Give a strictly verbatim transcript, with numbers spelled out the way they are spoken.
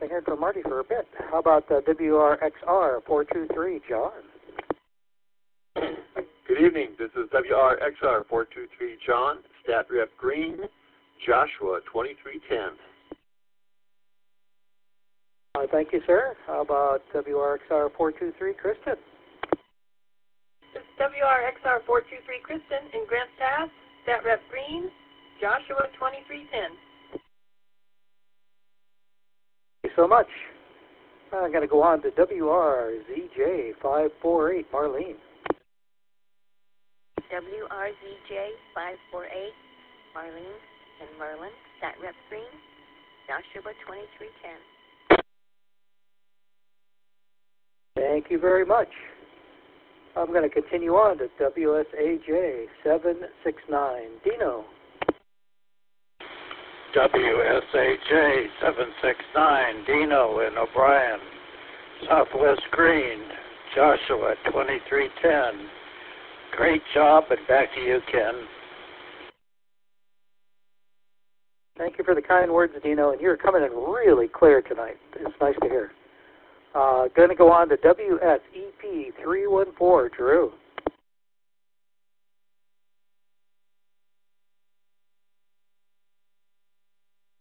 been hearing from Marty for a bit. How about uh, W R X R four two three, John? Good evening. This is W R X R four two three, John. Stat Rep Green, Joshua twenty-three ten. Uh, thank you, sir. How about W R X R four two three, Kristen? This is W R X R four two three, Kristen in Grants Pass. Stat Rep Green, Joshua twenty-three ten. Thank you so much. I'm going to go on to W R Z J five four eight, Marlene. W R Z J five four eight, Marlene and Merlin, Stat Rep Green, Joshua twenty-three ten. Thank you very much. I'm going to continue on to W S A J seven six nine, Dino. W S A J seven six nine, Dino in O'Brien, Southwest Green, Joshua twenty-three ten. Great job, and back to you, Ken. Thank you for the kind words, Dino, and you're coming in really clear tonight. It's nice to hear. Uh, going to go on to W S E P three one four, Drew.